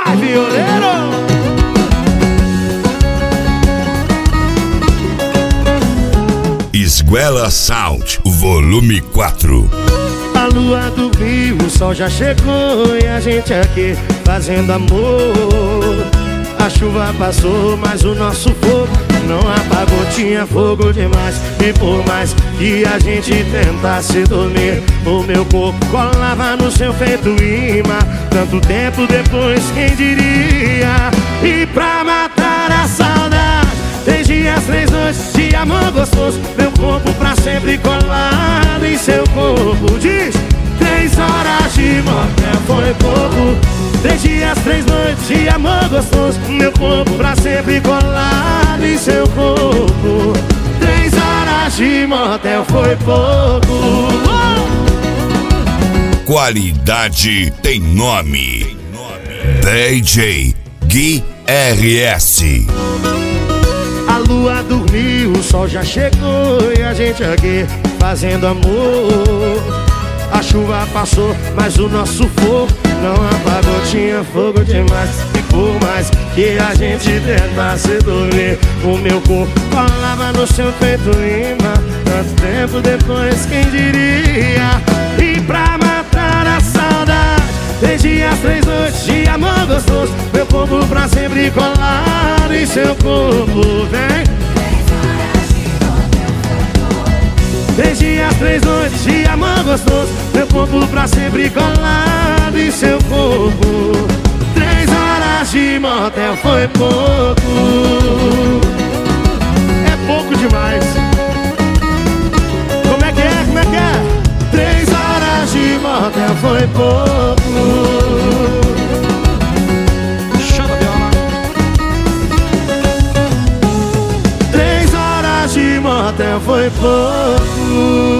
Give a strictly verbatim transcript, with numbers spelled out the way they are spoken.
Vai, violeiro! Esguela Sound, volume quatro. A lua dormiu, o sol já chegou e a gente aqui fazendo amor. A chuva passou, mas o nosso fogo não apagou. Tinha fogo demais e por mais que a gente tentasse dormir, o meu corpo colava no seu feito imã. Tanto tempo depois, quem diria? E pra matar a saudade, três dias, três noites de amor gostoso, meu corpo pra sempre colado em seu corpo. Diz, três horas de motel foi pouco. Três dias, três noites de amor gostoso, meu corpo pra sempre colado em seu corpo. Três horas de motel foi pouco. Qualidade tem nome. D J Gui R S. A lua dormiu, o sol já chegou e a gente aqui fazendo amor. A chuva passou, mas o nosso fogo não apagou. Tinha fogo demais e por mais que a gente tentasse dormir, o meu corpo colava no seu peito imã. Tanto tempo depois, quem diria? E pra matar a saudade, três dias, três noites de amor gostoso, meu corpo pra sempre colado em seu corpo. Vem! Três dias, três noites de amor gostoso, meu corpo pra sempre colado em seu corpo. Três horas de motel foi pouco. É pouco demais. Como é que é? Como é que é? Três horas de motel foi pouco. Chama a viola. Três horas de motel foi pouco.